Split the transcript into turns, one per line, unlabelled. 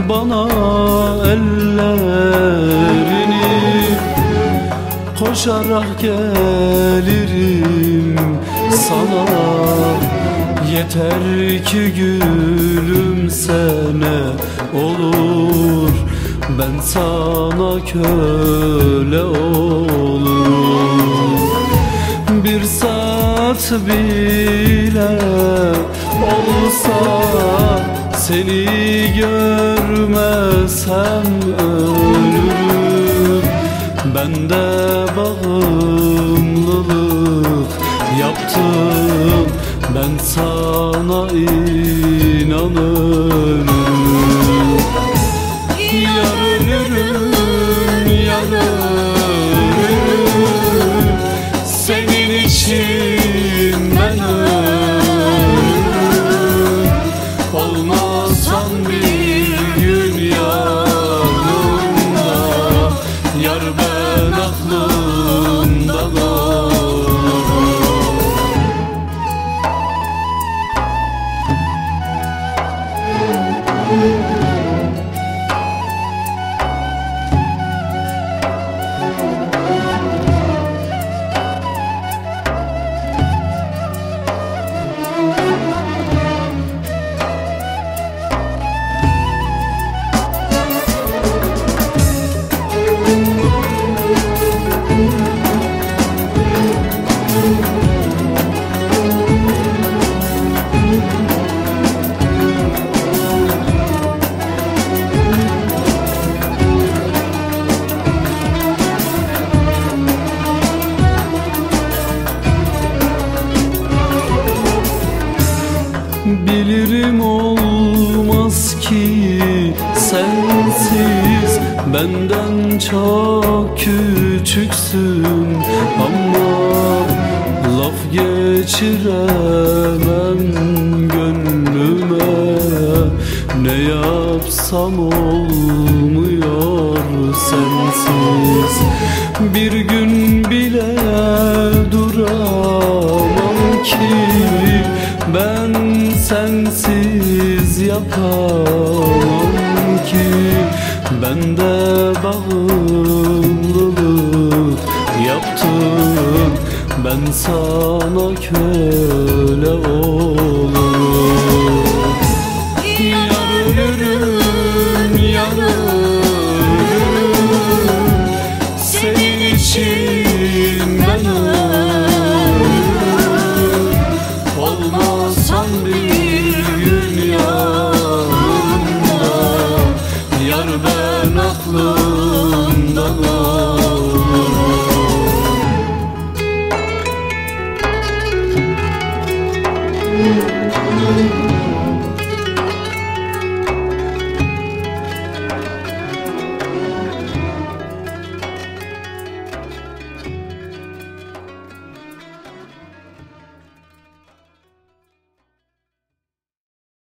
bana ellerini, koşarak gelirim sana. Yeter ki gülümsene olur, ben sana köle olurum. Bir saat bile olsa seni görmesem ölürüm. Ben de bağımlılık yaptım, ben sana inanırım. Yar ölürüm, yar ölürüm, senin için ben ölürüm. Olmasan bir gün yanımda, yar ben aklımdan olurum. Bilirim olmaz ki sensiz, benden çok küçüksün. Ama laf geçiremem gönlüme, ne yapsam olmuyor sensiz. Bir gün bile duramam ki ben sensiz, yapamam ki. Ben de bağımlılık yaptım, ben sana köle olurum. Yar ölürüm, yar ölürüm, senin için ben ölürüm. Olmasan bir gün yanımda, yar ben aklımdan olurum.